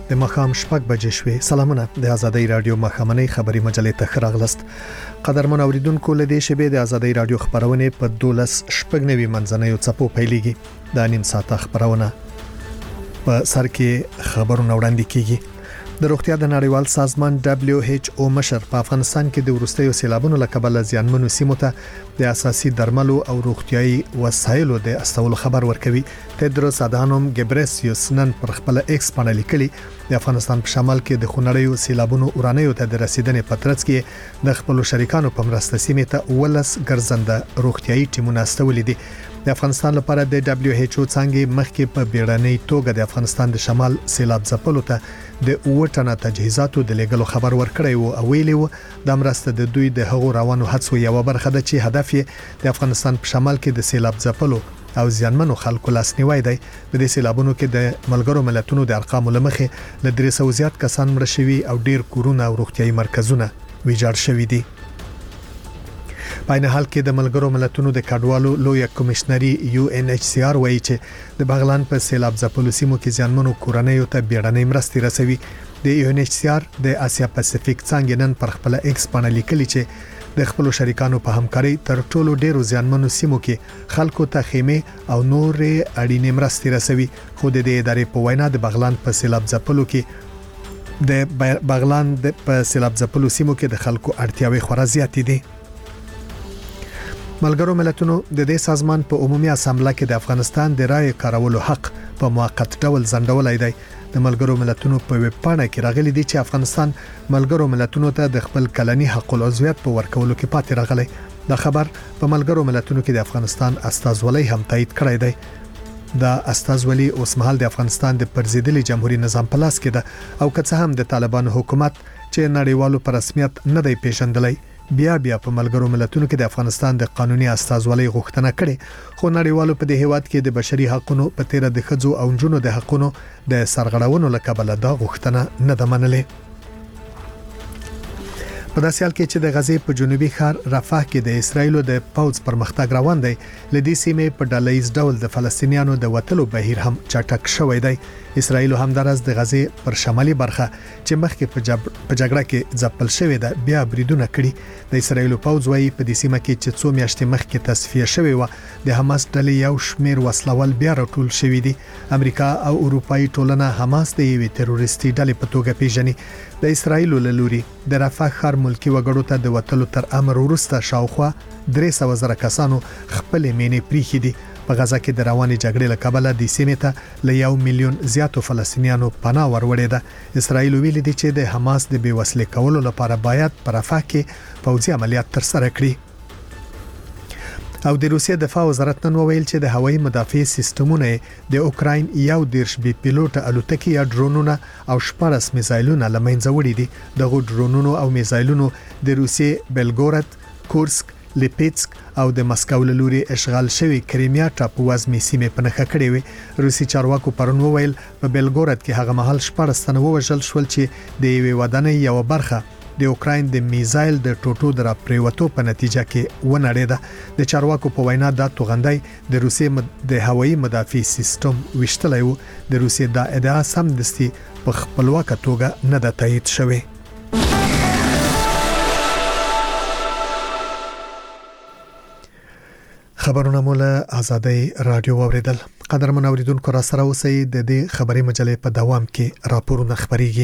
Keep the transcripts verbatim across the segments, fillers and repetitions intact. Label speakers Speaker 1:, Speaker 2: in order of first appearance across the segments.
Speaker 1: د مخام شپږ بجې شوې. سلامونه د آزادۍ رادیو مخامنۍ خبري مجلې ته راغلست. قدرمن اوریدونکو له دې شبې د آزادۍ رادیو خبرونه په دولس شپږ نوي منځنیو څپو پیلېږي. د نیم ساعت خبرونه په سر کې خبرونه وړاندې کیږي. د روغتیا د نړیوال سازمان دبليو ایچ او مشر په افغانستان کې د ورستیو سیلابونو له کبله زیانمنو سیمو ته د اساسي درملو او روغتيایي وسایلو د استولو خبر ورکوي. تدروس ادانوم ګبرسیوس نن پر خپل ایکس باندې لیکلي د افغانستان په شمال کې د خونړیو سیلابونو اورانیو ته د رسیدنې په ترڅ کې د خپل شریکانو په مرسته سیمې ته ولس ګرځنده روغتيایي ټیمونه استولې دي. د افغانستان لپاره د دبليو ایچ او څنګه مخکې په بیړنۍ توګه د افغانستان د شمال سیلاب ځپلو ته د اوټنه تجهیزاتو د لګلو خبر ورکړی وو او ویلي وو د مرسته د دوی د هغو روانو هڅو یو برخه ده چې هدف یې د افغانستان په شمال کې د سیلاب ځپلو او زیانمنو خلکو لاسنیوي دی. په دې سیلابونو کې د ملګرو ملتونو د ارقامو لمخې له درې سوه زیات کسان مړه شوي او ډیر کورونه او روغتيایي مرکزونه ویجاړ شوي دي. په عین حال کې د ملګرو ملتونو د کډوالو لوی کمشنري یو ان ایچ سی آر وایي چې د بغلان په سیلاب ځپلو سیمو کې زیانمنو کورنیو ته بیړنۍ مرستې رسوي. د یو ان ایچ سی آر د اسیا پاسفیک څنګه نن پر خپل ایکس باندې لیکلي چې د خپل شریکانو په همکاري تر ټولو ډیرو زیانمنو سیمو کې خلکو ته خیمه او نور اړینې مرستې رسوي. خو د دې ادارې په وینا د بغلان په سیلاب ځپلو کې د بغلان په سیلاب ځپلو سیمو کې د خلکو اړتیاوې خورا زیاتې دي. ملګرو ملتونو د دې سازمان په عمومي اسامبله کې د افغانستان د رای کارولو حق په موقت ډول ځنډولای دی. د ملګرو ملتونو په ویب پاڼه کې راغلي دي چې افغانستان ملګرو ملتونو ته د خپل کلني حق العضویت په ورکولو کې پاتې راغلی. دا خبر په ملګرو ملتونو کې د افغانستان استازولۍ هم تایید کړی دی. دا استازولي اوس مهال د افغانستان د پرزیدلي جمهوریت نظام په لاس کې ده او که څه هم د طالبانو حکومت چې نړیوالو په رسمیت نه دی پیژندلی بیا بیا په ملګرو ملتونو کې د افغانستان د قانوني استازولۍ غوښتنه کړې. خو نړیوالو په دې هیواد کې د بشري حقوقو په تیر د ښځو او نجونو د حقوقو د سرغړونو لکبل دا غوښتنه نه ده منلې. په داسې حال کې چې د غزې په جنوبي ښار رفح کې د اسرایلو د پوځ پرمختګ روان دی، لدې سیمې په ډله‌ییز ډول د فلسطینیانو د وټلو بهیر هم چټک شوی دی. اسرایل هم درز د غزې پر شمالي برخه چې مخکې په جګړه کې ځپل شوې ده بیا بریدونه کړي. د اسرایل پوځ وايي په دې سیمه کې چې څو میاشتې مخکې تصفیه شوې و د حماس ډلې یو شمیر وسلوال بیا راټول شوې دي. امریکا او اروپאי ټولنه حماس د یوې تروریستي ډلې په توګه پیژني. د اسرایل له لوري د رفح ښار ملکی وګړو ته د وټلو تر امر وروسته شاوخوا درې سوه زره کسانو خپل مینې پریخي دي. په غزا کې د رواني جګړې له کبله د سیمې ته له یو میلیون زیاتو فلسطینیانو پناه وروړې ده. اسرایل ویلي دي چې د حماس د بیوسلې کولو لپاره باید په رفح کې پوځي عملیات ترسره کړي. او د روسیې دفاع وزارت نن وویل چې د هوایي مدافع سیستمونه د اوکراین یو دیرش بي پیلوټ الوتکې یا ډرونونه او شپږ میزایلونه لمنځه وړي دي. دغه ډرونونو او میزایلونو د روسیې بلګورد، کورسک، لیپیتسک او د مسکو له لوري اشغال شوی کریمیا ټاپو وزمي سیمې په نښه کړې وي. روسي چارواکو پرون وویل په بلګورد کې هغه مهال شپږ تنه وژل شول چې د یوې ودانۍ یو برخه د اوکراین د میزایل د ټوټو در پریوتو په نتیجه کې ونړېده. د چارواکو په وینا دا توغندای د روسیې د هوایي مدافع سیستم وشتلای وو. د روسیې دا ادعا سم دستي په خپلواکه توګه نه ده تایید شوې. خبرونه مولا آزادۍ رادیو اوریدل. قدرمن اوریدونکو را سره اوسئ. د دې خبري مجلې په دوام کې راپورونه خبريږي.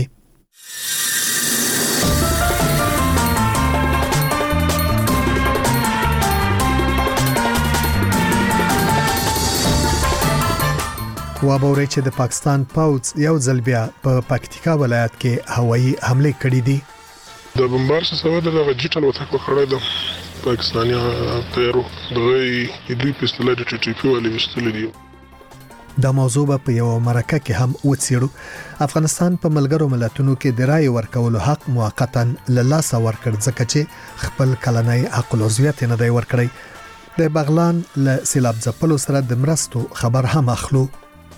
Speaker 1: وابوري چې د پاکستان پوځ یو ځل بیا په پکتیکا ولایت کې هوایي حمله کړې دي.
Speaker 2: د بمبار څخه سره د ډیجیټل وثیقه خړې ده پاکستاني تیرو دغه دوی پستله د ټي ټي پی ولې وستل دي.
Speaker 1: دا موضوع په یو مرکه کې هم وڅېړو. افغانستان په ملګرو ملتونو کې د رای ورکولو حق موقتا له لاسه ورکړ ځکه چې خپل کلنۍ حق العضویت نه دی ورکړی. د بغلان له سیلاب ځپلو سره د مرستو خبر هم اخلو.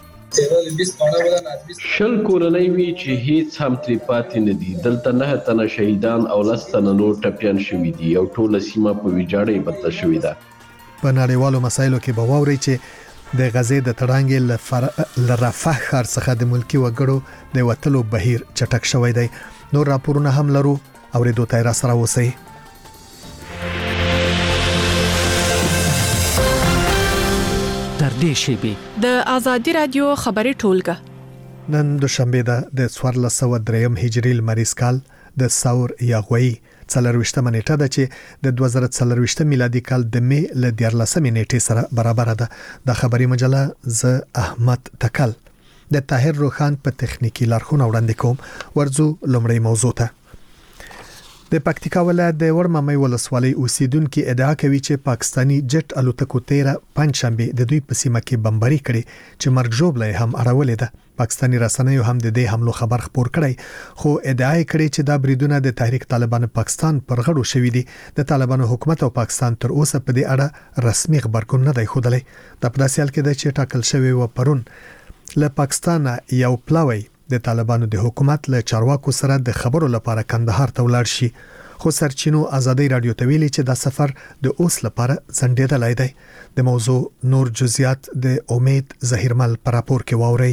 Speaker 3: شل کورنۍ وی چې هیڅ هم تری پاتې نه دي. دلته نه تنه شهیدان او لستنه نور ټپيان شوي دي او ټوله سیمه په ویجاړۍ بدله شوې ده.
Speaker 1: په نړیوالو مسایلو کې به واوري چې د غزې د تړانګې لرفح ښار څخه د ملکی وګړو د وټلو بهیر چټک شوی دی. نور راپورونه هم لرو او ریډو تای را سره اوسئ.
Speaker 4: تر دې شیبې
Speaker 5: د آزادي رادیو خبري ټولګه
Speaker 1: نن دوشنبه ده د څوارلس سوه درې هجري لمریز کال د ثور یا غوي څلرويشتمه نیټه ده چې د دوه زره څلرويشت میلادي کال د می ل دیارلسمې نیټې سره برابر ده. د خبري مجله ز احمد تکل د طاهر روخان په تخنیکی لارښوونه وړاندې کوم. ورځو لومړی موضوع ته. د پکتیکا ولایت د ورمامۍ ولسوالۍ اوسیدونکو ادعا کوي چې پاکستانی جټ الوتکو تیره پنځشنبه د دوی په سیمه کې بمباري کړي چې مرګ ژوبله هم اړولې ده. پاکستانی رسنیو هم د دې حملو خبر خپور کړی، خو ادعا کړي چې دا بریدونه د تحریک طالبان پاکستان پر غړو شوې دي. د طالبانو حکومت او پاکستان تر اوسه په دې اړه رسمي خبرګون نه دی خوده. د پداسیال کې د چې ټاکل شوی و پرون له پاکستان یو پلاوی د طالبانو د حکومت له چارواکو سره د خبرو لپاره کندهار ته ولاړ شي، خو سرچینو آزادۍ رادیو ته ویلي چې دا سفر د اوس لپاره ځنډېدلی دی. د موضوع نور جزئیات د امید ظهیرمل پر راپور کې واوري.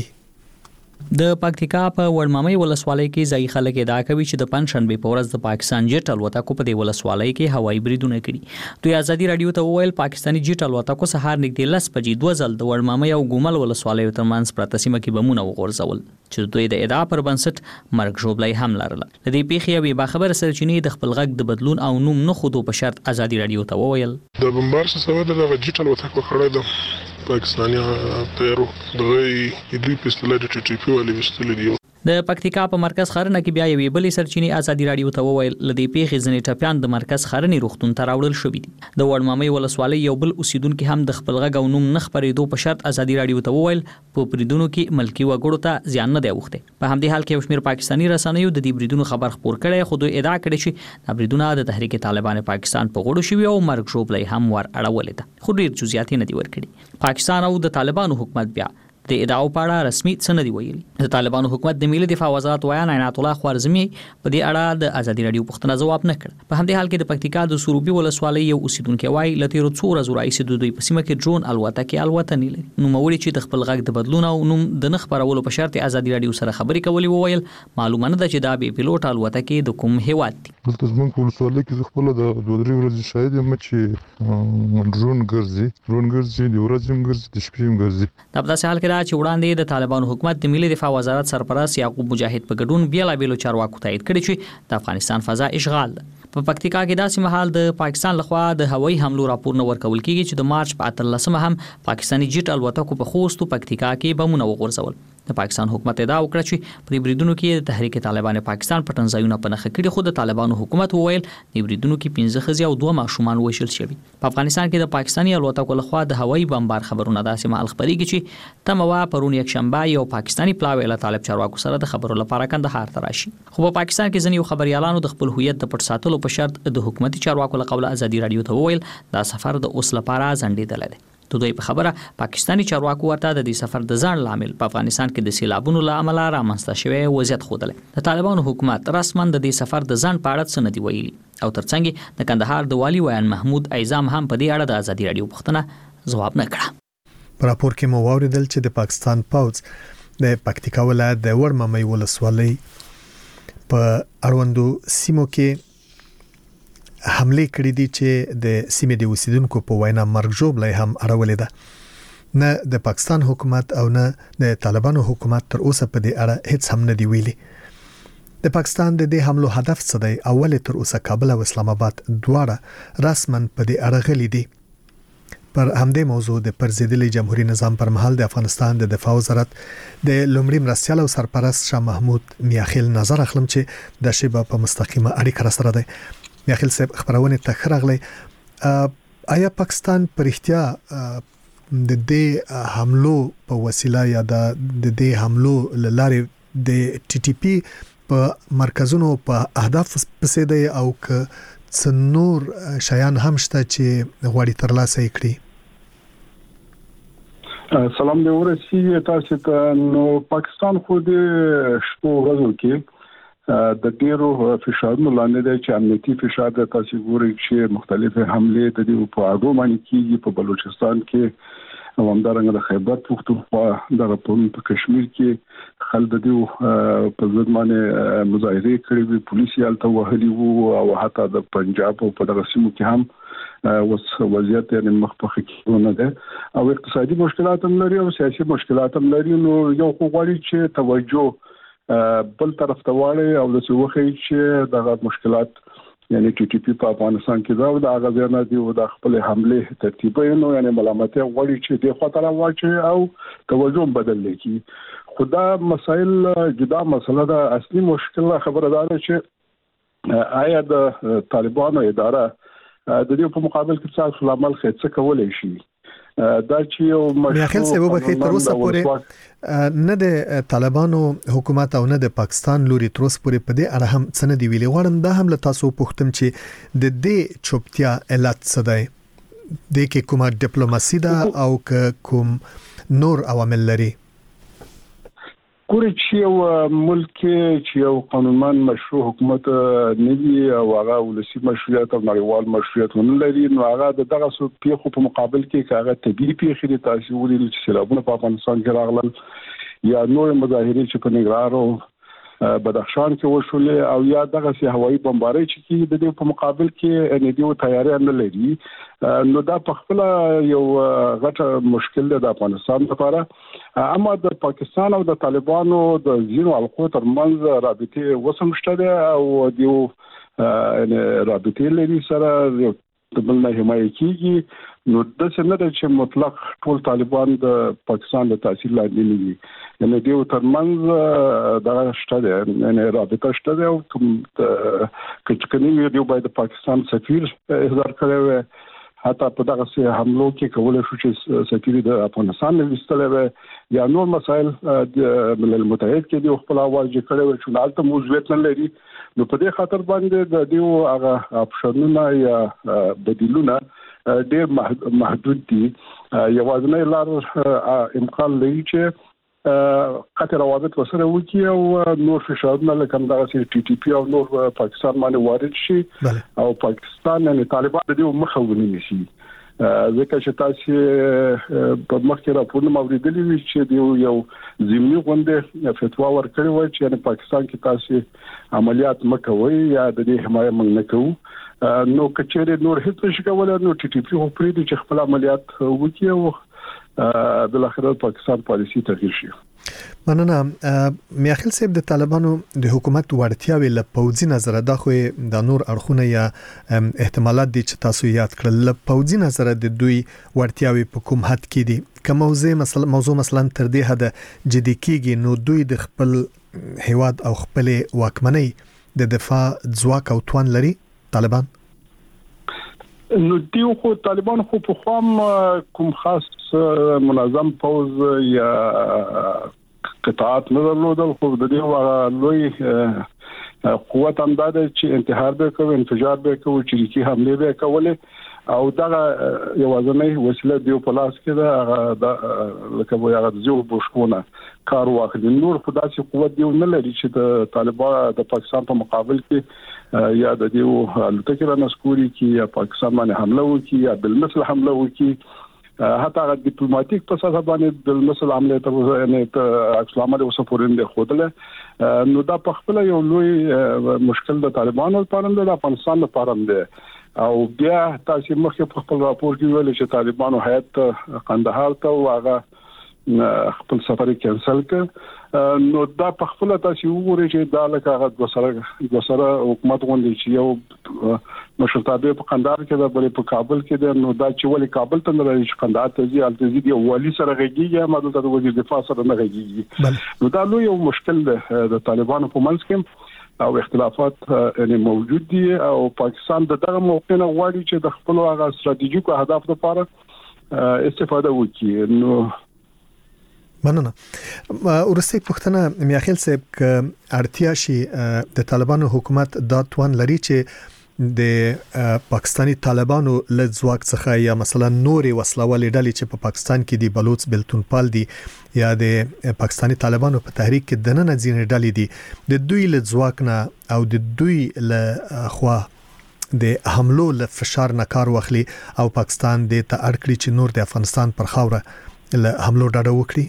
Speaker 4: د پکتیکا په ورمامۍ ولسوالۍ کې ځای خلک ادعا کوي چې د پنځشنبه په ورځ د پاکستان جټ الوتکو په دې ولسوالۍ کې هوایي بریدونه کړي. دوی آزادي رادیو ته وویل پاکستاني جټ الوتکو سهار نږدې لس بجې دوه ځل د ورمامۍ او ګومل ولسوالۍ ترمنځ پرته سیمه کې بمونه وغورځول چې دوی د ادعا پر بنسټ مرګ ژوبلې هم لرله. د دې پیښې یوې باخبره سرچینې د خپل غږ د بدلون او نوم نه خودو په شرط آزادي رادیو ته وویل
Speaker 2: د بمبار څخه سبب د جټ الوتکو خړې ده پاکستاني تیرو دغه دوی پستله د ټي ټي پی ولې وستل دي.
Speaker 4: د پکتیکا په مرکز خارنه کې بیا یوې بلې سرچینې آزادي رادیو ته وویل لدې پیښې ځنې ټپيان د مرکز خارني روغتون ته راوړل شوې دي. د ورمامۍ ولسوالۍ یو بل اوسیدونکو هم د خپل غږ او نوم نه خبرېدو په شرط آزادي رادیو ته وویل په بریدونو کې ملکی وګړو ته زیان نه دی اوخته. په همدې حال کې یو شمېر پاکستاني رسنیو د دې بریدونو خبر خپور کړي، خو دوی ادعا کړې چې دا بریدونه د تحریک طالبان پاکستان په غوړو شوی او مرګ ژوبلې هم ور اړولې ده، خو ډیر جزئیات نه دي ورکړي. پاکستان او د طالبانو حکومت بیا د ادعاو په اړه رسمي څه نه دی ویلي. د طالبانو حکومت د ملي دفاع وزارت ویان عنایت الله خوارزمي په دې اړه د آزادي رادیو پوښتنه ځواب نه کړ. په همدې حال کې د پکتیکا د سروبي ولسوالۍ یو اوسیدونکو وایي لته ورځ څو ورځې راځي د دوی په سیمه کې ډرون الوتکې الوتنې لري. نو موري چې د خپل غږ د بدلون او نوم د نخ خبرولو په شرط آزادي رادیو سره خبرې کولې وویل معلومه نه ده چې دا به پیلوټ الوتکې د کوم هیواد دي.
Speaker 6: دلته زموږ په ولسوالۍ کې خپل د دوه درې ورځې شاهد یم چې ډرون ګرځي ډرون ګرځي د ورځې هم ګرځي د شپې هم ګرځي.
Speaker 4: دا په داسې حال کې دا چې وړاندې د طالبانو حکومت د ملي دفاع وزارت سرپرست یعقوب مجاهد په ګډون بیلابیلو چارواکو تایید کړی چې د افغانستان فضا اشغال ده. په پکتیکا کې داسې مهال د پاکستان لخوا د هوایي حملو راپور نه ورکول کیږي چې د مارچ په اتلسمه هم پاکستاني جټ الوتکو په خوست پکتیکا کې بمونه وغورځول. د پاکستان حکومت ادعا وکړه چې په بریدونو کې د تحریک طالبان پاکستان پټنځایونه په نخښه کړي، خو د طالبانو حکومت وویل د بریدونو کې پنځه ښځې او دوه ماشومان وژل شوي. په افغانستان کې د پاکستاني الوتکو لخوا د هوایي بمبار خبرونه داسې مهال خبرېږي چې تموا پرون یک شنبه یو پاکستاني پلاوی له طالب چارواکو سره د خبرو لپاره کندهار ته راشي. خو په پاکستان کې ځینې خبريالانو د خپل هویت د پټ ساتلو په شرط د حکومتي چارواکو له قوله آزادي رادیو ته وویل دا سفر د اوس لپاره ځنډېدلی دی. د دوی په خبره پاکستاني چارواکو ورته د دې سفر د ځان لامل په افغانستان کې د سیلابونو له امله رامنځته شوی وضعیت ښودلی. د طالبانو حکومت رسما د دې سفر د ځان په اړه څه نه دي ویلي او ترڅنګ د کندهار د والي ویان محمود ایزام هم په دې اړه د آزادي رادیو پوښتنه ځواب نه کړه.
Speaker 1: په راپور کې مو واوریدل چې د پاکستان پوځ د پکتیکا ولایت د ورمامۍ ولسوالۍ په اړوندو سیمو کې حمله کړې دي چې د سیمې د اوسیدونکو په وینا مرګ ژوبلې هم اړولې ده. نه د پاکستان حکومت او نه د طالبانو حکومت تر اوسه په دې اړه هیڅ هم نه دی ویلي. د پاکستان د دې حملو هدف څه دی؟ اول تر اوسه کابل او اسلام آباد دواړه رسماً په دې اړه غلي دي. پر همدې موضوع د پرزیدلي جمهوریت نظام پر مهال د افغانستان د دفاع وزارت د لومړي مرستیال او سرپرست شاه محمود میاخیل نظر اخلم چې د شیبه په مستقیمه اړیکه سره دی. میاخیل صاحب خبرونه تخرغلی آیا پاکستان پر احتیا د دې حملو په وسیله یا د دې حملو لاره د ټي ټي پی په مرکزونو په اهداف پسې دی او ک څنور شایان هم شته چې غواړي ترلاسه کړي؟
Speaker 7: سلام دی ورسي تاسو ته. نو پاکستان خو د شپو ورځو کې د ډیرو فشارونو لاندې دی چې امنیتي فشار د تاسو ګوري چې مختلفه حمله د دې په اړه باندې کیږي. په بلوچستان کې او همدارنګه د خیبر پختونخوا د په کشمیر کې خلک د په ضد باندې مظاهره کړې وي، پولیس یې الته وهلي وو او حتی د پنجاب او په دغه سیمو کې هم وس وضعیت یې مخ په خکېونه ده او اقتصادي مشکلات هم لري او سیاسي مشکلات هم لري. نو یو خو غواړي چې توجه بل طرف ته واړي او د څه چې دغه مشکلات یعنی ټي ټي پی په افغانستان کې دا او د هغه نه دی او د خپل حمله ترتیبونو یعنی ملامتي غواړي چې د خطر واچي او توجه بدل کړي. خدا مسائل جدا مسله ده. اصلي مشکل خبره ده چې آیا د طالبانو اداره د دې په مقابل کې څه عمل څه کولای شي. دا چې یو
Speaker 1: مشروع سبب کې تر اوسه پورې نه د طالبانو حکومت او نه د پاکستان لوري تر اوسه پورې په دې اړه هم څه نه دی ویلي. غواړم دا هم له تاسو پوښتم چې د دې چوپتیا علت څه دی؟ د کې کومه ډیپلوماسي ده او کوم نور عوامل لري؟
Speaker 7: ګورې چې یو ملک چې یو قانونمن مشروع حکومت نه وي او هغه ولسی مشروعیت او نړیوال مشروعیت نه لري، نو هغه د دغه څو پیښو په مقابل کې هغه طبيعي پیښې دي تاسو ولې چې سیلابونه په افغانستان کې راغلل یا نور مظاهرې چې په ننګرهار او بدخشان کې وشولې او یا دغه سي هوایي بمبارۍ چې د دې په مقابل کې ان دې تیاری نه لري. نو دا په خپل یو غټ مشکل دی د افغانستان لپاره. اما د پاکستان او د طالبانو د زینو القو ترمنځ رابطه وسمشته ده او دیو رابطه لري سره د بل نه حمایت کیږي. نو د څنګه د چې مطلق ټول طالبان د پاکستان د تاثیر لاندې نه دي، یعنی دیو ترمنځ دا شته ده، یعنی رابطه شته ده او کوم کچکنی دیو باید پاکستان سفیر احضار کړي حتی په دغه سه حملو کې کولای شو چې سفیر د افغانستان نه وستلې یا نور مسائل د ملل متحد کې دی خپل اواز کړي و چې نالته موضوعیت نه لري. نو په دې خاطر باندې د دیو هغه اپشنونه یا بدیلونه ډېر محدود دي. یوازینی لار امکان لري چې قطر روابط وسره وکي او نور فشارونه لکه دغه سي ټي ټي پی او نور پاکستان باندې وارد شي او پاکستان یعنی طالبان د دې مخه ونیسي. ځکه چې تاسو په مخکې راپورونه اوریدلي وي چې دیو یو ضمني غونډه فتوا ورکړې و چې یعنی پاکستان کې تاسو عملیات مکوي یا د دې حمایت موږ نه کوو. نو کچېره نور هیڅ نشي کولای. نو ټي ټي پی خو پرې دي چې خپل عملیات وکړي او بل اخر پاکستان پالیسی تغیر شي.
Speaker 1: مننه. میاخیل صاحب د طالبانو د حکومت ورتیاوي له پوځي نظر د خو د نور اړخونه یا احتمالات دي چې تاسو یاد کړل له پوځي نظر د دوی ورتیاوي په کوم حد کې دي؟ کوم موضوع مثلا موضوع مثلا تر دې حد جدي کیږي نو دوی د خپل هیواد او خپل واکمنۍ د دفاع ځواک او توان لري طالبان؟
Speaker 7: نو دیو خو طالبان خو په خام کوم خاص منظم پوز یا قطاعات نه درلودل، خو د دې لوی قوت هم دا چې انتحار به کوي، انفجار به کوي، چریکي حمله به کوي او دا یوازنی وسیله دیو په لاس کې ده لکه وایي هغه زیو بشکونه کار واخلي. نور خداسي قوت دیو نه لري چې د طالبان د پاکستان په مقابل کې یا د دیو الوتکې را نسکوري کې یا پاکستان باندې حمله وکړي یا بل مثل حمله وکړي. حتی هغه ډیپلوماټیک په اساس باندې بل مثل عمله ته یعنی اسلام له وسفورین خوده. نو دا په خپل یو لوی مشکل د طالبانو لپاره د افغانستان لپاره دی. او بیا تاسو مخکې په خپل راپور کې ویل چې طالبانو هیات قندهار ته واغه خپل سفر کینسل کړ. نو دا په خپل تاسو وګورئ چې دا لکه د وسره د وسره حکومت غونډې چې یو مشرتابه په قندهار کې ده، بل په کابل کې ده. نو دا چې ولې کابل ته نه راځي چې قندهار ته ځي التزي دی والی سره غږیږي ما د وزیر دفاع سره نه غږیږي. نو دا لوی یو مشکل ده د طالبانو په منځ کې او اختلافات یعنی موجود دي او پاکستان د دغه موقع نه غواړي چې د خپل هغه ستراتیژیکو اهداف لپاره استفاده وکړي. نو
Speaker 1: مننه. ورسته پښتنه میاخیل صاحب ک اړتیا شي د طالبانو حکومت دا توان لري چې د پاکستانی طالبانو له ځواک څخه یا مثلا نورې وسلوالې ډلې چې په پاکستان کې دي بلوچ بلتونپال دي یا د پاکستانی طالبانو په تحریک کې د نن ځینې ډلې دي د دوی له ځواک نه او د دوی له خوا د حملو له فشار نه کار واخلي او پاکستان د ته اړکړي چې نور د افغانستان پر خاوره له حملو ډډه وکړي؟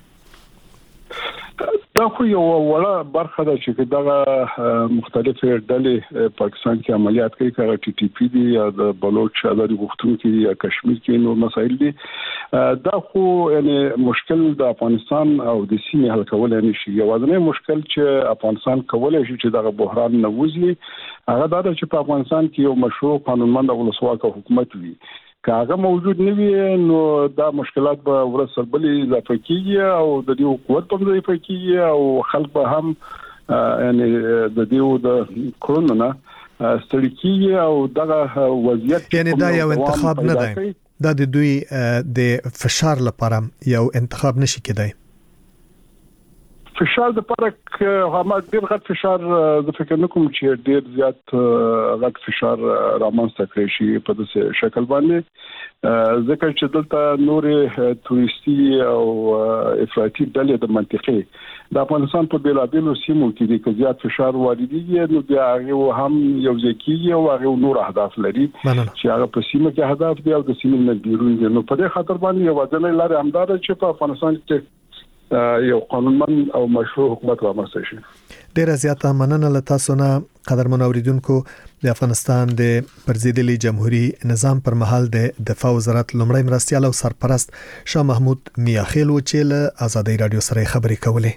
Speaker 7: دا خو یو وړه برخه ده چې دغه مختلفې ډلې پاکستان کې عملیات کوي، کله ټي ټي پی دي یا د بلوچ آزادي غوښتونکي دي یا کشمیر کې نور مسایل دي. دا خو یعنی مشکل د افغانستان او د سیمې حل کول نه شي. یوازینی مشکل چې افغانستان کولای شي چې دغه بحران نه وځي هغه دا چې په افغانستان کې یو مشروع قانونمند او ولسواک حکومت وي. که هغه موجود نه وي نو دا مشکلات به ورسره بلې اضافه کیږي او د دې قوت په اضافه کیږي او خلک به هم یعنی د دې د کرونا نه ستړي کیږي او دغه وضعیت
Speaker 1: یعنی دا یو انتخاب نه دی، دا د دوی د فشار لپاره یو انتخاب نشي کېدای.
Speaker 7: فشار د پرک هم ډیر غټ فشار د فکر نکوم چې ډیر زیات غټ فشار رامنځته کړی شي په داسې شکل باندې، ځکه چې دلته نور توريستي او افراطي ډلې د منطقې د افغانستان په بیلابیلو سیمو کې د زیات فشار واردېږي، نو بیا هغه هم یو ځکه او هغه نور اهداف لري چې هغه په سیمه کې اهداف دي او د سیمې نه بیرون دي. نو په دې خاطر باندې یو ځلې لاره همدار چې په افغانستان کې یو قانونمند او مشروع حکومت رامنځته شي.
Speaker 1: ډیره زیاته مننه له تاسو نه قدرمن اوریدونکو. د افغانستان د پرزیدلي جمهوریت نظام پر مهال د دفاع وزارت لمړی مرستیال او سرپرست شاه محمود میاخیل و چې له آزادۍ رادیو سره خبرې کولې.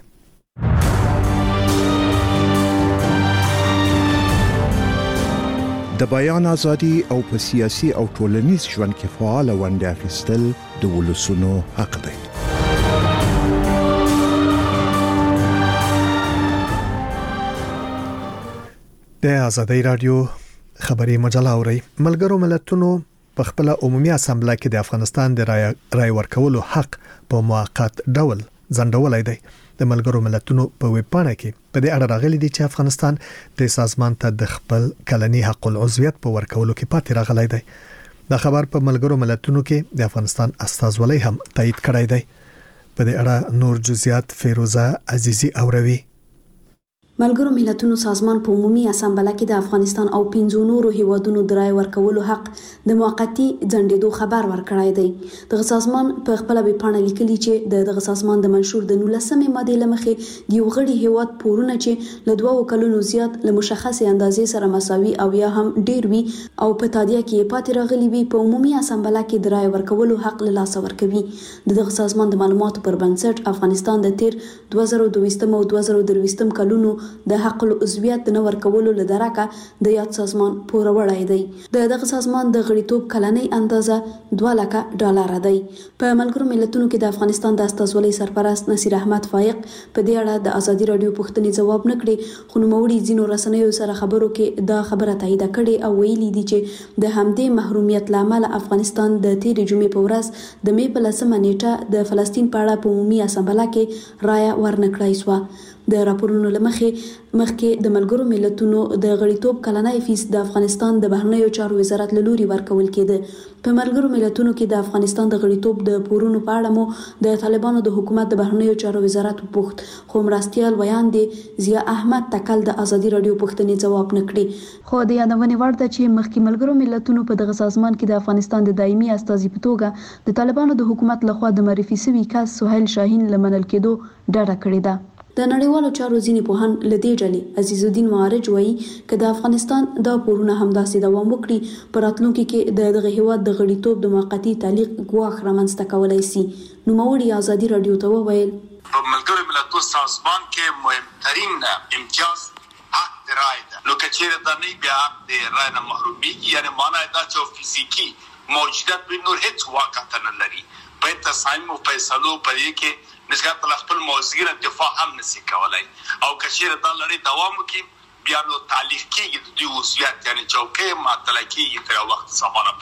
Speaker 8: د بیان ازادي او په سیاسي او ټولنیز ژوند کې فعال ونډه اخیستل د ولسونو حق دی. د آزادۍ رادیو خبري مجله اوري. ملګرو ملتونو په خپل عمومي اسامبله کې د افغانستان د رای ورکولو حق په موقت ډول ځنډولای دی. د ملګرو ملتونو په ویب پاڼه کې په دې اړه راغلي دي چې افغانستان د سازمان ته د خپل کلني حق العضویت په ورکولو کې پاتې راغلی دی. دا خبر په ملګرو ملتونو کې د افغانستان استازولۍ هم تایید کړی دی. په دې اړه نور جزئیات فیروزه عزیزی اوروي.
Speaker 9: ملګرو ملتونو سازمان په عمومي اسامبله کې د افغانستان او پنځو نورو هیوادونو د رای ورکولو حق د موقتی ځنډېدو خبر ورکړی دی. دغه سازمان په خپل ویبپاڼه لیکلي چې دغه سازمان د منشور د نولسمې ماده لمخې د یو غړي هیواد پورونه چې له دوه کلونو زیات له مشخصې اندازې سره مساوي او یا هم ډیر وي او په تادیه کې پاتې راغلي وي په عمومي اسامبله کې د رای ورکولو حق له لاسه ورکوي. دغه سازمان د معلوماتو پر بنسټ افغانستان د تیر دوه زره دوه او دوه زره درې کلونو د حق العضویت نه ورکولو لدرکه د یاد سازمان پوره وړای دی. د دغه سازمان د غړیتوب کلنۍ اندازه دوه لکه ډالر دی. په ملګرو ملتونو کې د افغانستان د استازولۍ سرپرست نصیر احمد فائق په دې اړه د آزادۍ رادیو پوښتنې ځواب نکړي، خو نوموړي ځینو رسنیو سره خبرو کې دا خبره تایید کړې او ویلي دي چې د همدې محرومیت لامل افغانستان د تیر جمعې په ورځ د مې په لسمه نیټه د فلسطین په اړه په عمومي اسامبله کې رایه ورنکړای شو. د راپورونو لمخې مخکې د ملګرو ملتونو د غړیتوب کلنۍ فیس د افغانستان د بهرنیو چارو وزارت له لوري ورکول کېده. په ملګرو ملتونو کې د افغانستان د غړیتوب د پورونو په اړه مو د طالبانو د حکومت د بهرنیو چارو وزارت وپوښت، خو مرستیال ویاندې ضیا احمد تکل د آزادۍ رادیو پوښتنې ځواب نکړي. خو د یادونې وړ ده چې مخکې ملګرو ملتونو په دغه سازمان کې د افغانستان د دایمي استازي په توګه د طالبانو د حکومت لخوا د معرفي شوي کس سهیل شاهین لمنل کېدو ډډه کړې ده. د نړیوالو چارو ځینې پوهان له دې ډلې عزیز الدین معارج وایي چې د افغانستان دا پورونه همداسې دوام وکړي په راتلونکي کې د دغه هیواد د غړیتوب د موقتی تعلیق ګواښ رامنځته کولی شي. نوموړي آزادي رادیو ته وویل
Speaker 10: په ملګرو ملتونو سازمان کې مهمترین امتیاز حق د رای ده، نو که چیرې دا نه بیا د رای نه محرومیږي، یعنی معنا دا چې فزیکی موجودیت به نور هیڅ واقعیت نه لري. په تصمیم او فیصلو پرې کې نسبت له خپل موضوع دفاع هم نشي کولای او کچېره دا لړۍ دوام وکړي بیا نو تعلیق کېږي د دې وصیت یعنی چوکۍ معطل کېږي تر وخت زمانه پورې.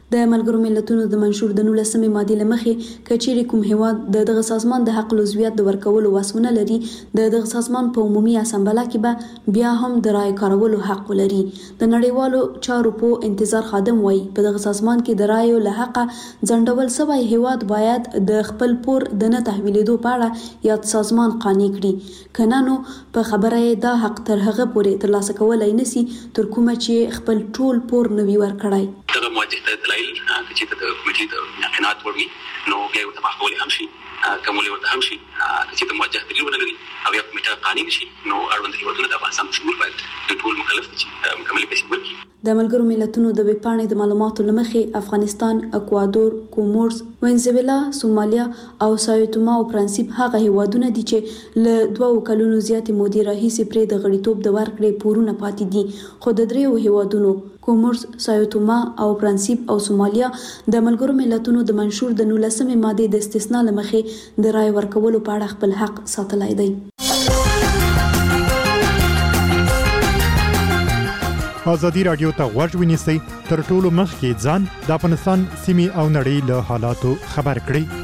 Speaker 9: د ملګرو ملتونو د منشور د نولسمې ماده لمخې کچېری کوم هیواد د دغه سازمان د حق العضویت د ورکولو وسونه لري د دغه سازمان په عمومي اسامبله کې به بیا هم د رای کارولو حق لري. د نړیوالو چارو په انتظار خادم وایي په دغه سازمان کې د رایو له حقه ځنډول شوی هیواد باید د خپل پور د نه تحویلېدو په اړه یاد سازمان قانع کړي، کنه نو په خبره دا حق تر هغه پورې ترلاسه کولای نشي تر کومه چې خپل ټول پور نوي ورکړای.
Speaker 11: دغه موجهه دلایل چې د کمیټې د یقینات ورګي نو بیا د محکمې هم شي کومولي ورته هم شي چې د موجهه دلیل ولري او یا کمیټه قانوني شي نو اړوند هیوادونه د افغانستان شمول باید د ټول مکلف شي مکمل پیسې ورکړي.
Speaker 9: د ملګرو ملتونو د ویبپاڼې د معلوماتو لمخې افغانستان، اکوادور، کومورس، وینزویلا، سومالیا او سایو او پرنسیپ هغه هیوادونه دي چې له دوه کلونو زیاتې مودې راهیسې پرې د غړیتوب د ورکړې پورونه پاتې دي، خو د دریو هیوادونو کومورس، سایو او پرنسیپ او سومالیا د ملګرو ملتونو د منشور د نولسمې ماده د استثناء لمخې د رای ورکولو په اړه خپل حق ساتلای دی.
Speaker 12: ازادي رادیو ته غوږ ونیسئ تر ټولو مخکې ځان د افغانستان سیمې او نړۍ له حالاتو خبر کړئ.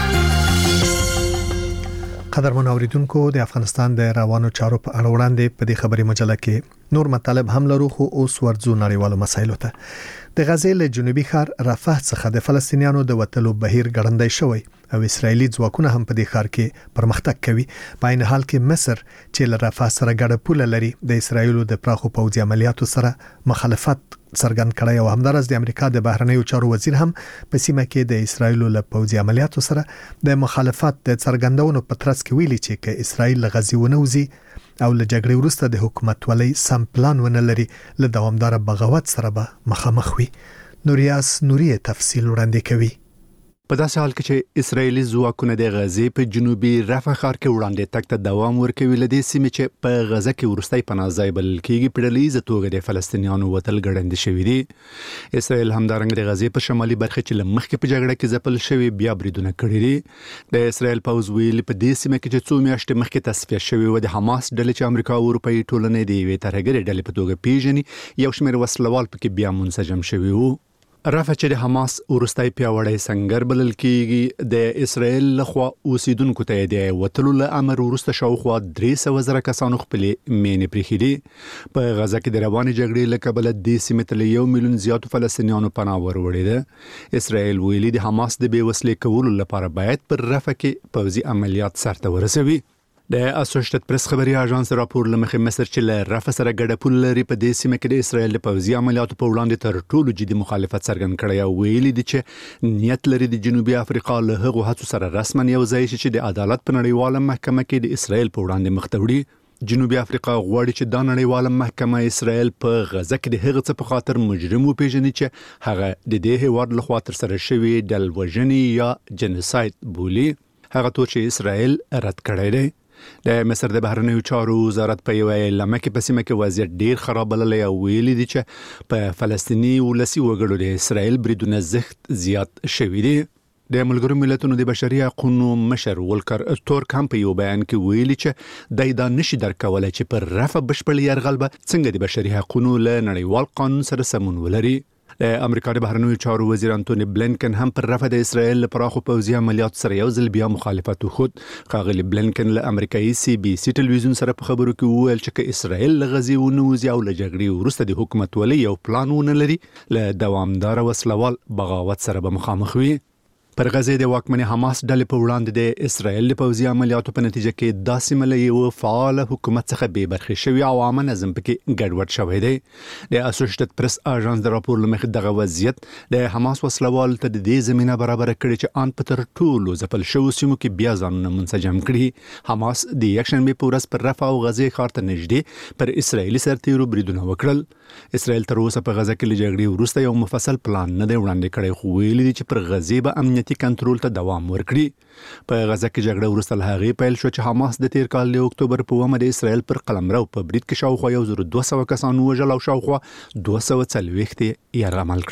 Speaker 1: قدرمن اوریدونکو د افغانستان د روانو چارو په اړه وړاندې په دې خبري مجله کې نور مطالب هم لرو، خو اوس ورځو نړیوالو مسایلو ته. د غزې له جنوبي ښار رفح څخه د فلسطینیانو د وټلو بهیر ګړندی شوی او اسرایلی ځواکونه هم په دې ښار کې پرمختګ کوي. په عین حال کې مصر چې له رفح سره ګډه پوله لري د اسرایلو د پراخو پوځي عملیاتو سره مخالفت څرګند کړی او همدارس د امریکا د بهرنیو چارو وزیر هم په سیمه کې د اسرایلو له پوځي عملیاتو سره د مخالفت د څرګندونو په ترڅ کې ویلي چې ک اسرایل له غزې ونوزي او له جګړې وروسته د حکومت ولې سم پلان ونه لري له دوامدار بغاوت سره به مخامخ وي. نوریاس نوري تفصیل وړاندې کوي.
Speaker 13: په داسې حال کې چې اسرایلی ځواکونه د غزې په جنوبي رفح ښار کې وړاندې تګ ته دوام ورکوي، لدې سیمې چې په غزه کې وروستۍ پناه ځای بلل کېږي په ډلهییزه توګه د فلسطینیانو وتل ګړندي شوي دي. اسرایل همدارنګه د غزې په شمالي برخه چې له مخکې په جګړه کې ځپل شوي بیا بریدونه کړي دي. د اسرایل پوځ ویلي په دې سیمه کې چې څو میاشتې مخکې تصفیه شوي و د حماس ډلې چې امریکا او اروپایي ټولنې د یوې ترهګرې ډلې په توګه پیژني یو شمېر وسلوال پکې بیا منسجم شوي وو. رفح چې د حماس وروستۍ پیاوړی سنگر بلل کېږي د اسرایل لخوا اوسیدونکو ته د وتلو له امر وروسته شاوخوا درې سوه زره کسانو خپلې مینې پرېښي دي. په غزه کې د روانې جګړې له کبله دې سیمې ته له یو میلیون زیاتو فلسطینیانو پناه وروړې ده. اسرایل ویلي د حماس د بې وسلې کولو لپاره باید پر رفح کې پوځي عملیات سرته ورسوي. د اسوسییټډ پریس خبري اژانس راپور لمخې مصر چې له رفح سره ګډه پوله لري په دې سیمه کې د اسرایل د پوځي عملیاتو په وړاندې تر ټولو جدي مخالفت څرګند کړی او ویلي دي چې نیت لري د جنوبي افریقا له هغو هڅو سره رسما یو ځای شي چې د عدالت په نړیواله محکمه کې د اسرایل په وړاندې مخ ته وړي. جنوبي افریقا غواړي چې دا نړیواله محکمه اسرایل په غزه کې د هغه څه په خاطر مجرم وپیژني چې هغه د دې هیواد لخوا تر سره شوی ډلوژنې یا جنساید بولي، هغه تور چې اسرایل رد کړی دی. د مصر د بهرنیو چارو وزارت په یو اعلامیه کې په سیمه کې وضعیت ډیر خراب بللی او ویلي دي چې په فلسطیني ولسي وګړو د اسرایل بریدونه زښت زیات شوي دي. د ملګرو ملتونو د بشري حقوقو مشر ولکر تورک هم په یو بیان کې ویلي چې دای دا نشي درکولای چې پر رفح بشپړ یرغل به څنګه د بشري حقوقو له نړیوال قانون سره سمون ولري. د امریکا د بهرنیو چارو وزیر انټونی بلینکن هم پر رفح د اسرایل لپاره خو پوځي عملیات سره یو ځل بیا مخالفت وکړ. ښاغلی بلینکن له امریکایي سی بي سي ټلویزیون سره په خبرو کې وویل چې اسرایل له غزې ونوځي او له جګړې وروسته د حکومت ولې یو پلان ونه لري له دوامدار وسلوال بغاوت سره به مخامخ وي. پر غزې د واکمنې حماس ډلې په وړاندې د اسرایل د پوځي عملیاتو په نتیجه کې داسې ملي یو فعال حکومت څخه بې برخې شوی او عامه نظم پکې ګډوډ شوی دی. د اسوسییټډ پریس اژانس د راپور لمخې دغه وضعیت د حماس وسلوال ته د دې زمينه برابر کړي چې ان په تر ټولو ځپل شوو سیمو کې بیا ځانونه منسجم کړي. حماس د یکشنبه په ورځ پر رفح او غزې ښار ته نږدې پر اسرایلی سرتیرو بریدونه وکړل. اسرایل تر اوسه په غزه کې له جګړې وروسته یو مفصل پلان نه دی وړاندې کړی، خو ویلي دي چې پر غزې به امنیتي کنټرول ته دوام ورکړي. په غزه کې جګړه وروسته له هغې پیل شو چې حماس د تیر کال د اکتوبر په اوومه د اسرایل پر قلمرو په برید کې شاوخوا یو زر دوه سوه کسان ووژل او شاوخوا دوه سوه څلوېښت یې یرغمل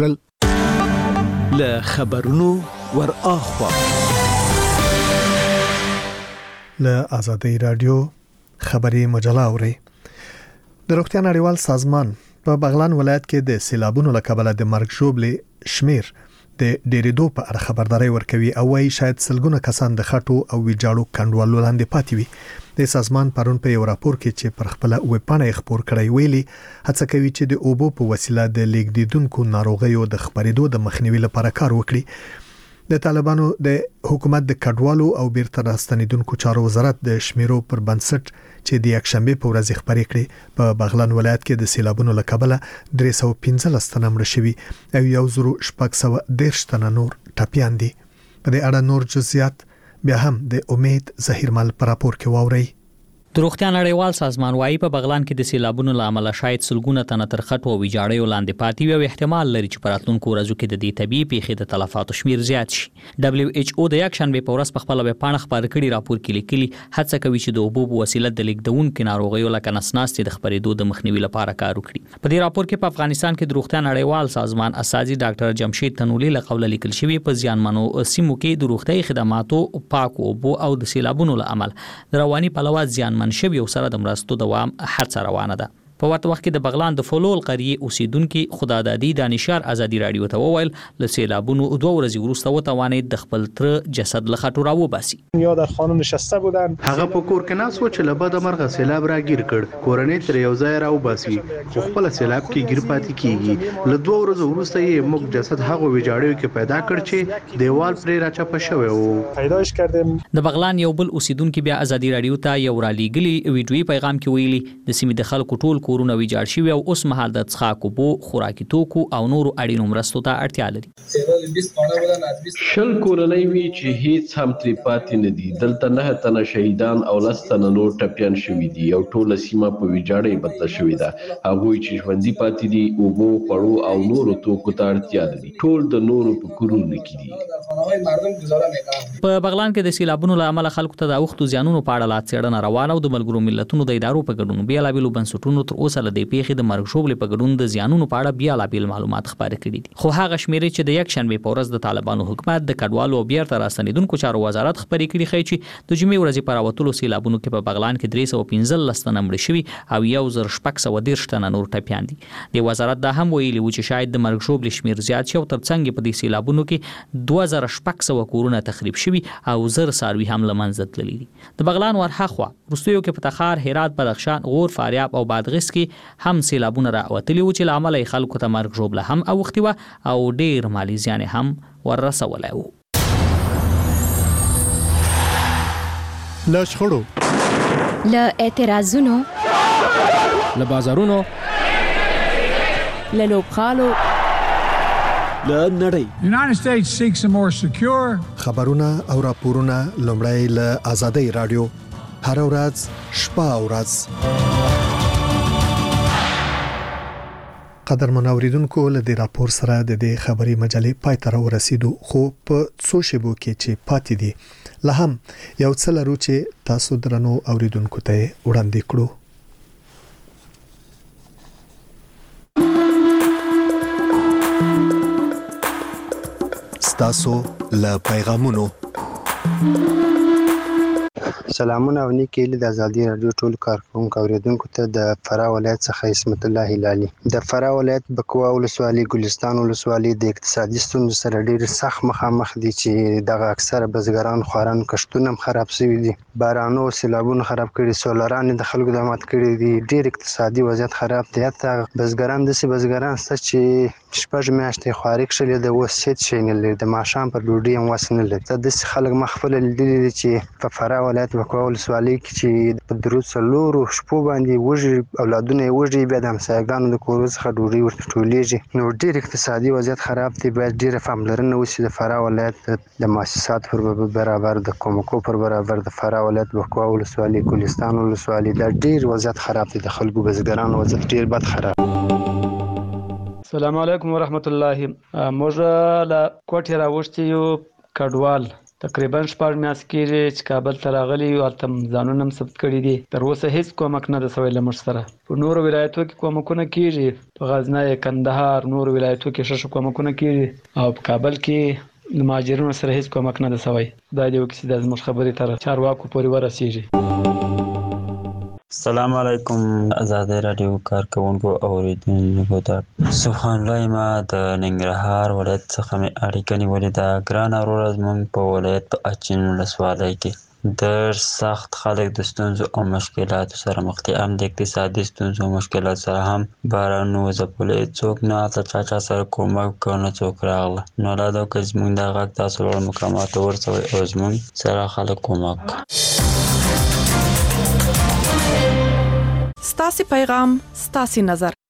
Speaker 13: کړل.
Speaker 14: له خبرونو ور اخوا
Speaker 1: له آزادۍ رادیو خبري مجله اوري. د روغتیا نړیوال سازمان په بغلان ولایت کې د سیلابونو له کبله د مرګ ژوبلې شمیر د ډېرېدو په اړه خبرداري ورکوي او وايي شاید سلګونه کسان د خټو او ویجاړو کندوالو لاندې پاتې وي. د سازمان پرون په یو راپور کې چې پر خپل ویبپاڼه خبر کړی ویلي هڅه کوي چې د اوبو په وسیله د لیږدیدونکو ناروغیو د خبرېدو د مخنیوي لپاره کار وکړي. د طالبانو د حکومت د کډوالو او بیرته راستنیدونکو چارو وزارت د شمیرو پر بنسټ چې د یکشنبه په ورځ خبرې کړې په بغلان ولایت کې د سیلابونو له کبله درې سوه پنځلس تنه مړه شوي او یو زرو شپږ سوه دېرش تنه نور ټپیان دي. په دې اړه نور جزئیات بیا هم د امید ظهیرمل پر راپور کې واوري.
Speaker 4: د روغتیا نړیوال سازمان وايي په بغلان کې د سیلابونو لامل شاید سلګونه تنه تر خټو او ویجاړیو لاندې پاتې وي او احتمال لري چې په راتلونکو ورځو کې د دې طبيعي پیښې د تلفاتو شمیر زیات شي. دبليو ایچ او د یکشنبه په ورځ په خپل ویبپاڼه خبر کړي راپور کې لیکلي هڅه کوي چې د اوبو په وسیله د لیږدونکو ناروغیو لکه نسناستي د خبرېدو د مخنیوي لپاره کار وکړي. په دې راپور کې په افغانستان کې د روغتیا نړیوال سازمان اساسي ډاکټر جمشید تنولی له قوله لیکل شوی په زیانمنو سیمو کې د روغتي خدماتو پاک اوبو او د سیلابونو لامل د رواني پلوات زیانمن شوی او سره د مرستو دوام هڅه روانه ده. په ورته وخت کې د بغلان د فولول قريه اوسیدونکو خدادادي دانشار ازادي رادیو ته وویل ل سیلابونو دوه ورځې وروسته وتوانید د خپل تر جسد له خټو راو باسي.
Speaker 15: یا در خانه نشسته بودن
Speaker 16: هغه په کور کې ناس و چې له بده مرغه سیلاب راګیر کړ کورنۍ تر یو ځای راو باسي خو خپل سیلاب کې گیر پاتې کیږي. له دوه ورځې وروسته یې موږ جسد هغه ویجاړیو کې پیدا کړ چې دیوال پرې راچپه شوی و.
Speaker 15: پیداش کردیم.
Speaker 4: د بغلان یو بل اوسیدونکو بیا ازادي رادیو ته یو را لېګلی ویډیوي پیغام کې ویلي د سیمې د خلکو ټول کورونه ویجاړ شوي او اوس مهال د څښاک اوبو خوراکي توکو او نورو اړینو مرستو ته اړتیا
Speaker 3: لري. شل کورنۍ وی چې هیڅ هم تری پاتې نه دي. دلته نه تنه شهیدان او لس تنه نور ټپیان شوي دي او ټوله سیمه په ویجاړۍ بدله شوې ده. هغوی چې ژوندي پاتې دي اوبو خوړو او نورو توکو ته اړتیا لري. ټول د نورو په کورونو کې دي.
Speaker 4: په بغلان کې د سیلابونو له امله خلکو ته د اوختو زیانونو په اړه لا څېړنه روانه او د ملګرو ملتونو د ادارو په ګډون بیلابېلو بنسټونو تر اوسه له دې پیښې د مرګ ژوبلې په ګډون د زیانونو په اړه بیلابېل معلومات خبرې کړي دي. خو هغه شمیرې چې د یکشنبه په ورځ د طالبانو حکومت د کډوالو او بیرته راستنیدونکو چارو وزارت خبرې کړي ښیي چې د جمعې ورځې پر راوتلو سیلابونو کې په بغلان کې درې سوه پنځلس تنه مړه شوي او یو زر شپږ سوه دېرش تنه نور ټپیان دي. د وزارت دا هم ویلي و چې شاید د مرګ ژوبلې شمیر زیات شي او ترڅنګ په دې سیلابونو کې دوه زره شپږ سوه کورونه تخریب شوي او زر څاروي هم له منځه تللي دي. د بغلان ورهاخوا وروستیو کې په تخار، هرات، بدخشان، غور، فاریاب او بادغیس کې هم سیلابونه راوتلي و چې له امله یې خلکو ته مرګ ژوبله هم اوښتې وه او ډېر مالي زیان هم وررسولی و.
Speaker 12: له شخړو،
Speaker 17: له اعتراضونو،
Speaker 14: له بازارونو،
Speaker 5: له لوبغالو،
Speaker 14: له نړۍ.
Speaker 18: United States seeks a more secure.
Speaker 1: خبرونه او راپورونه لومړی له آزادۍ رادیو هر ورځ شپه او ورځ. قدر منوریدونکو له دې راپور سره د دې خبري مجلې پای ته ورسېدو خو په څو شیبو کې چې پاتې دي له هم یو څه لرو چې تاسو درنو اوریدونکو ته وړاندې کړو. ستاسو له پیغامونو
Speaker 19: سلامونه او نیکی له آزادي رادیو ټول کارکونکو اوریدونکو ته د فراه ولایت څخه اسمت الله هلالي. د فراه ولایت بکوا ولسوالي، ګلستان ولسوالي د اقتصادي ستونزو سره ډیر سخت مخامخ دي چې دغه اکثره بزګران خواران کښتونه خراب شوي دي. بارانو سیلابونو خراب کړي، سولران د خلکو د مات کړي دي. ډیر اقتصادي وضعیت خراب دی. حتی بزګران داسې بزګران شته چې شپږ میاشتې خواري کړلې د اوس هېڅ شی نه لري، د ماښام پر ډوډۍ هم وس نه لري. داسې خلک ما خپله لیدلي دي چې په فراه ولایت بکوا ولسوالۍ کې چې په درو څلورو شپو باندې وږي اولادونه یې وږي، بیا د همسایګانو د کورو څخه ډوډۍ ورته ټولېږي. نو ډېر اقتصادي وضعیت خراب دی. باید ډېره پاملرنه وشي د فراه ولایت د مؤسساتو پر برابر، د کومکو پر برابر. د فراه ولایت بکوا ولسوالي، ګلستان ولسوالي دا ډېر وضعیت خراب دی. د خلکو بزګرانو وضعیت ډېر بد خراب.
Speaker 20: السلام علیکم ورحمت الله. موږ له کوټې راوښتي یو کډوال تقریبا شپږ میاشتې کېږي چې کابل ته راغلي یو، هلته ځانونه هم ثبت کړي دي. تر اوسه هېڅ کومک نه ده سوی له موږ سره. په نورو ولایتو کې کومکونه کېږي، په غزنی، کندهار، نورو ولایتو کې ښه ښه کومکونه کېږي او په کابل کې د مهاجرینو سره هېڅ کومک نه ده سوی. خدای دې وکړي چې دا زموږ خبرې تر چارواکو پورې ورسېږي.
Speaker 17: السلام علیکم آزاد رادیو کارکونکو اوریدونکو ته سبحان الله ما د ننګرهار ولایت څخه مې اړیکه نیولې ده. ګران وروره زموږ په ولایت په اچین ولسوالۍ کې ډېر سخت خلک د ستونزو او مشکلاتو سره مخ دي، هم د اقتصادي ستونزو او مشکلاتو سره، هم باران وځپلی، څوک نه هلته چا چا سره کومک وکړ نه څوک راغله. نو الله دې وکړي زموږ دا غږ تاسو لوړ مقاماتو ورسوئ او زموږ سره خلک کومک وکړي.
Speaker 5: ستاسو پیغام ستاسو نظر